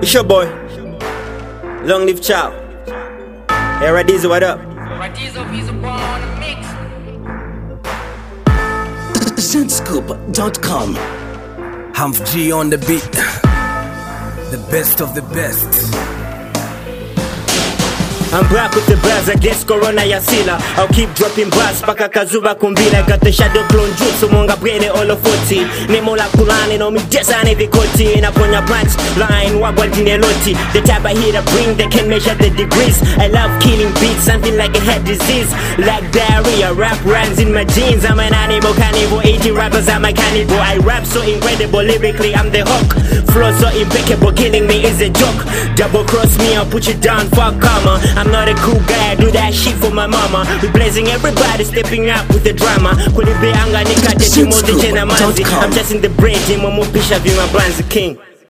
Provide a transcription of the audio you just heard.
It's your boy, Long Live Chow. Hey, Radizo, what up? Radizo, he's a ball on the mix. Zentscoop.com. Humph G on the beat. The best of the best. I'm back with the buzz, I guess Corona Yasila. I'll keep dropping bars, paka kazuba kumbila. Got the shadow clone jutsu, monga brede olo 40. Nemo la kulane, no mi desane vikoti. Na ponya punch line, wagwa dineloti. The type I hit I bring, they can measure the degrees. I love killing beats, something like a head disease. Like diarrhea, rap runs in my jeans. I'm an animal cannibal, 80 rappers, I'm a cannibal. I rap so incredible, lyrically I'm the hook. Flow so impeccable, killing me is a joke. Double cross me, I'll put you down, fuck karma. I'm not a cool guy, I do that shit for my mama. We blazing everybody, stepping up with the drama. I'm just in the bread, I'm pisha vima banzi king.